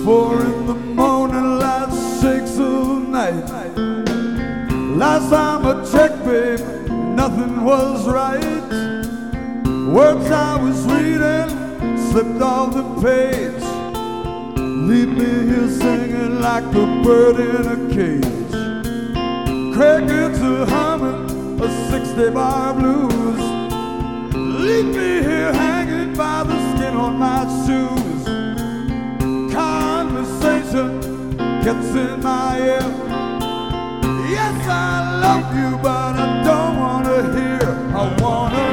4 in the morning, light shakes of night. Last time I checked, babe, nothing was right. Words I was reading slipped off the page. Leave me here singing like a bird in a cage. Crickets are humming a 60-bar blues. Leave me here hanging by the skin on my shoes. Conversation gets in my ear. Yes, I love you, but I don't want to hear. I want to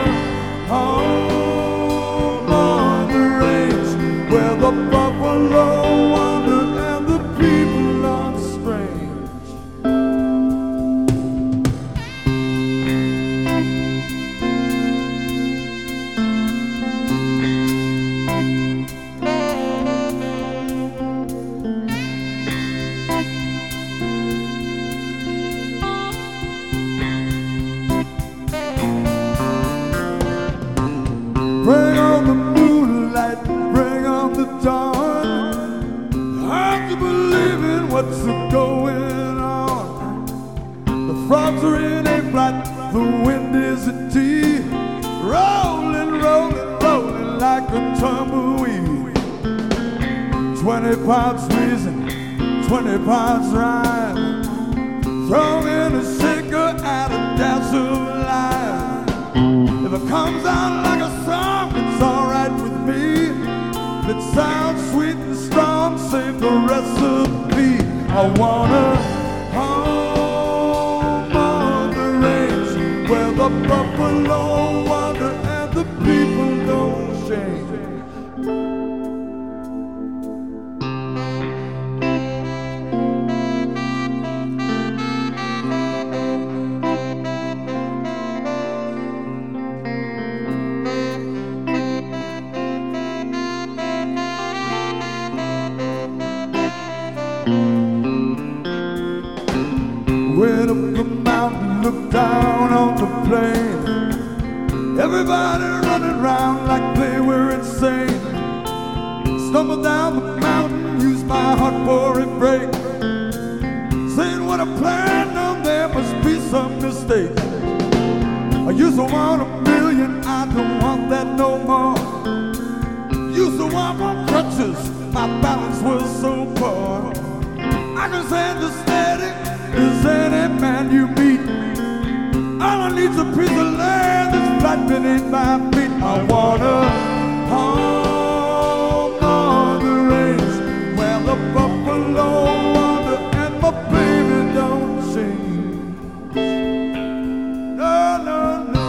home on the range where the buffalo wander and the people are strange. Bring on the moonlight, bring on the dawn. Hard to believe in what's going on. The frogs are in a flight, the wind is at tea. Rolling, rolling, rolling like a tumbleweed. 20 pounds reason, 20 pounds rhyme. Throw in a shaker and a dash of lime. If it comes out like a song, it's alright with me. If it sounds sweet and strong, save the recipe. I wanna home on the range where the buffalo wander and the people don't change. Went up the mountain, looked down on the plain. Everybody running around like they were insane. Stumbled down the mountain, used my heart for a break. Saying what I planned on, there must be some mistake. I used to want a million, I don't want that no more. Used to want my crutches, my balance was so poor. I can stand the steady as any man you meet. All I need's a piece of land that's flat beneath my feet. I wanna home on the range where the buffalo wander and my baby don't sing. No, no, no.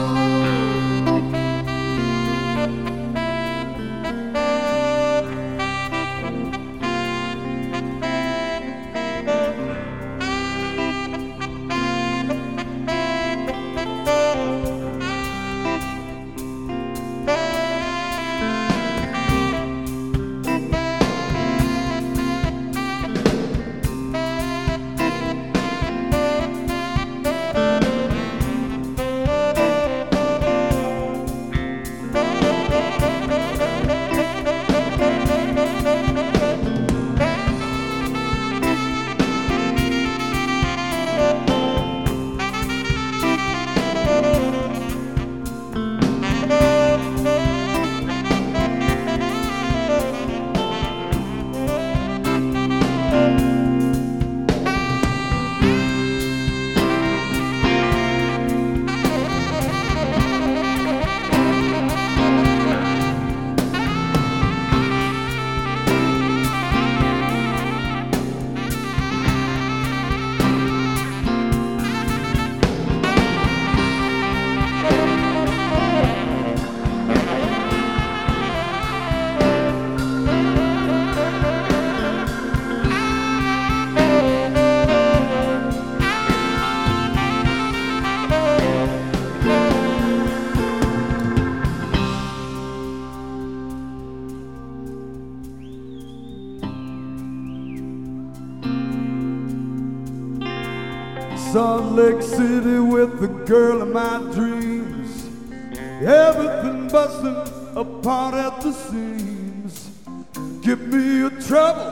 Salt Lake City with the girl of my dreams. Everything busting apart at the seams. Give me your trouble,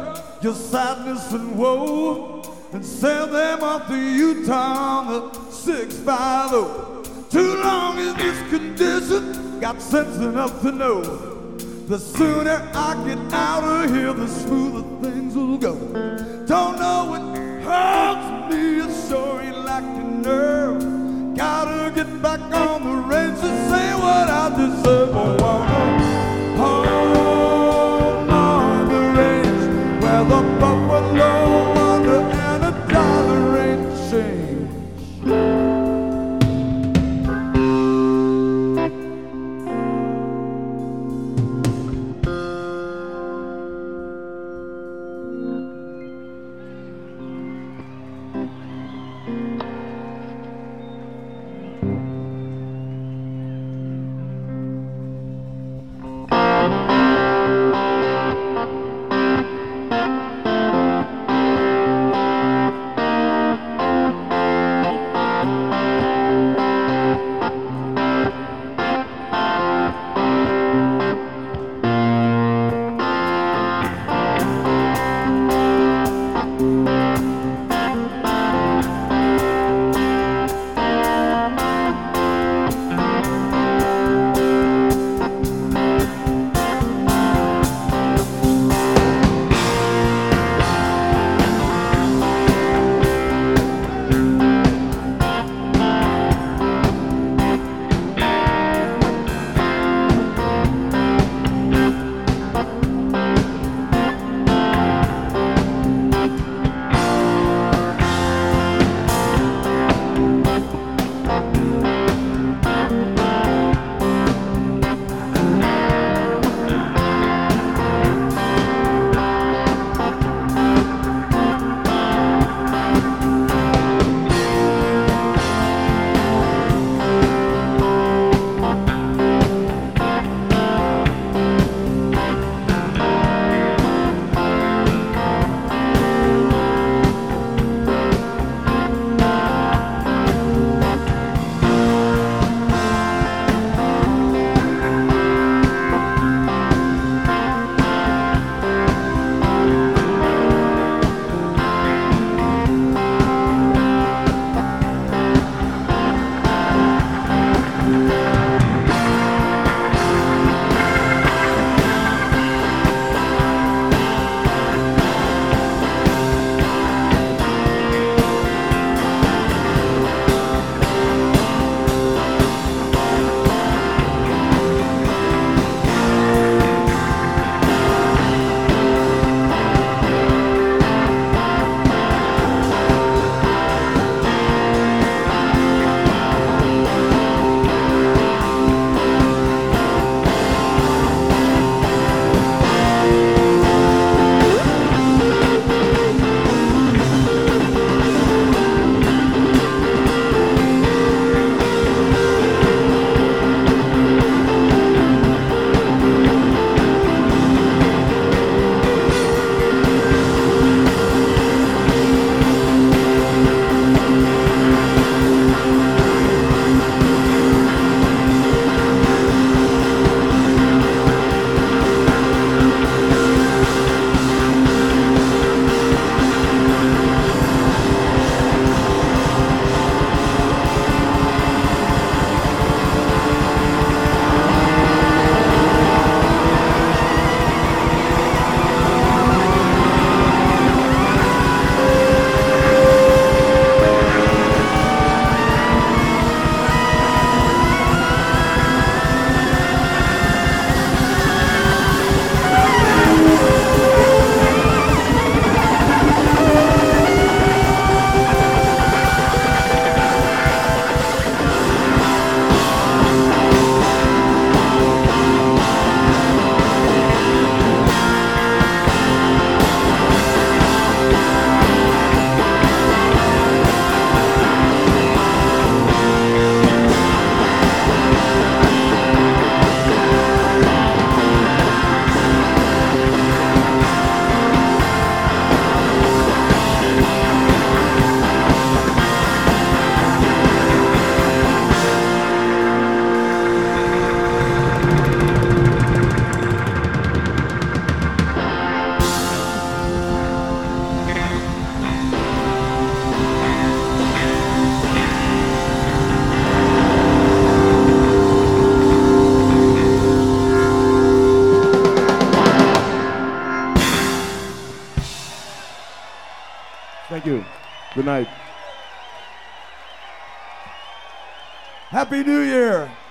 your sadness and woe and send them off to Utah on the 650. Too long in this condition, got sense enough to know the sooner I get out of here, the smoother things will go. Don't know what hurts me, it sure ain't like the nerve. Gotta get back on the range to say what I deserve. I wanna home on the range where the buffalo wander and $1 ain't change. Thank you. Good night. Happy New Year.